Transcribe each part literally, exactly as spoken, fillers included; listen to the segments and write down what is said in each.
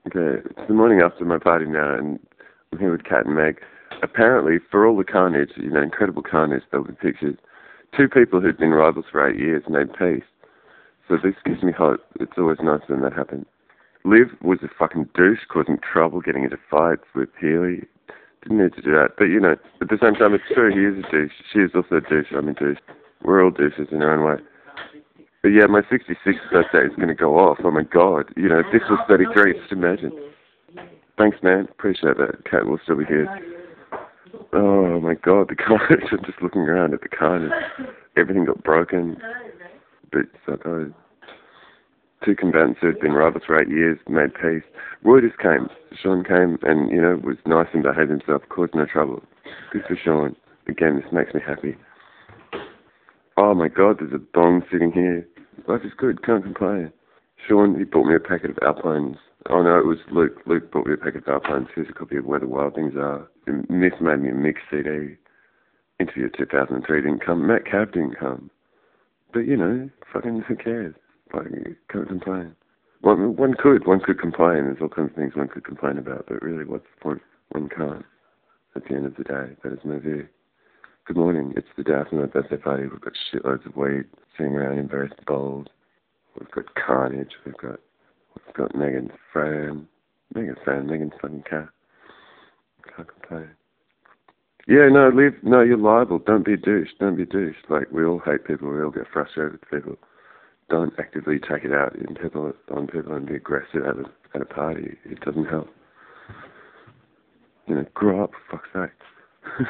Okay, it's the morning after my party now, and I'm here with Kat and Meg. Apparently, for all the carnage, you know, incredible carnage, there were pictures. Two people who'd been rivals for eight years made peace. So this gives me hope. It's always nice when that happens. Liv was a fucking douche, causing trouble, getting into fights with Healy. Didn't need to do that. But, you know, at the same time, it's true, he is a douche. She is also a douche, I'm a douche. We're all douches in our own way. But yeah, my sixty-sixth birthday is going to go off. Oh my God. You know, if this was thirty-three, just imagine. Thanks, man. Appreciate that. Cat will still be here. Oh my God, the carnage. I'm just looking around at the carnage. Everything got broken. But so, two combatants who had been rivals for eight years made peace. Reuters came. Sean came and, you know, was nice and behaved himself, caused no trouble. Good for Sean. Again, this makes me happy. Oh my God, there's a bong sitting here. Life is good, can't complain. Sean, he bought me a packet of Alpines. Oh no, it was Luke. Luke bought me a packet of Alpines. Here's a copy of Where the Wild Things Are. Myth made me a mix C D. Interview two thousand three didn't come. Matt Cab didn't come. But you know, fucking who cares? Fucking can't complain. One, one could, one could complain. There's all kinds of things one could complain about, but really, what's the point? One can't. At the end of the day, that is my view. Good morning. It's the day after my birthday party. We've got shitloads of weed sitting around in various bowls. We've got carnage. We've got we've got Megan's Fran. Megan's Fran. Megan's fucking cat. Can't complain. Yeah, no, Liv. No, you're liable. Don't be a douche. Don't be a douche. Like, we all hate people. We all get frustrated with people. Don't actively take it out in people, on people and be aggressive at a, at a party. It doesn't help. You know, grow up, for fuck's sake.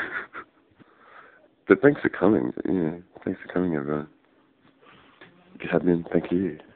But thanks for coming. Yeah, thanks for coming, everyone. If you have been, thank you.